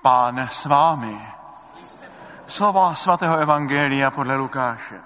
Pán s vámi. Slova svatého evangelia podle Lukáše.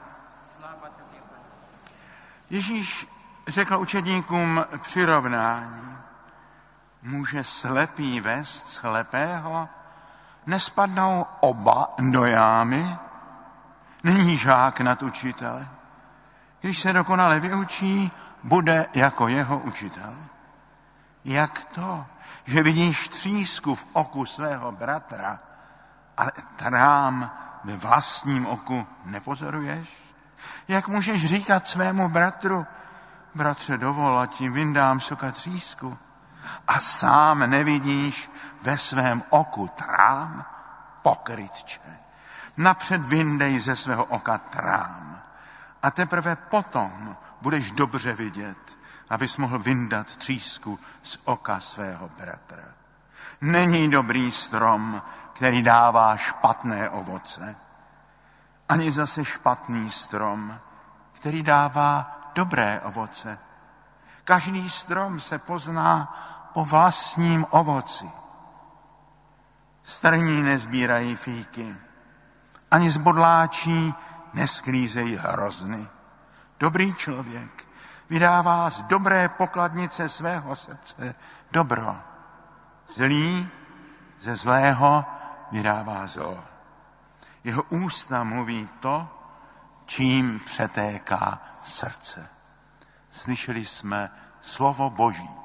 Ježíš řekl učedníkům přirovnání. Může slepý vést slepého? Nespadnou oba do jámy? Není žák nad učitele. Když se dokonale vyučí, bude jako jeho učitel. Jak to, že vidíš třísku v oku svého bratra, ale trám ve vlastním oku nepozoruješ? Jak můžeš říkat svému bratru, bratře, dovol, a ti vyndám soka třísku, a sám nevidíš ve svém oku trám? Pokrytče. Napřed vyndej ze svého oka trám a teprve potom budeš dobře vidět, abys mohl vyndat třísku z oka svého bratra. Není dobrý strom, který dává špatné ovoce, ani zase špatný strom, který dává dobré ovoce. Každý strom se pozná po vlastním ovoci. Strní nezbírají fíky, ani z bodláčí nesklízejí hrozny. Dobrý člověk vydává z dobré pokladnice svého srdce dobro. Zlý ze zlého vydává zlo. Jeho ústa mluví to, čím přetéká srdce. Slyšeli jsme slovo Boží.